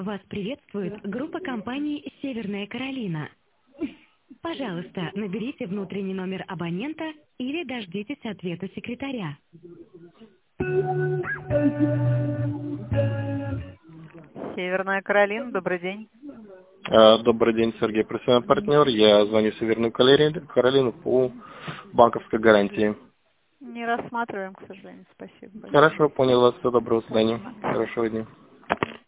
Вас приветствует группа компаний «Северная Каролина». Пожалуйста, наберите внутренний номер абонента или дождитесь ответа секретаря. Северная Каролина, добрый день. Добрый день, Сергей, профессиональный партнер. Я звоню в Северную Каролину по банковской гарантии. Не рассматриваем, к сожалению. Спасибо большое. Хорошо, понял вас. Всего доброго, до свидания. Спасибо. Хорошего дня.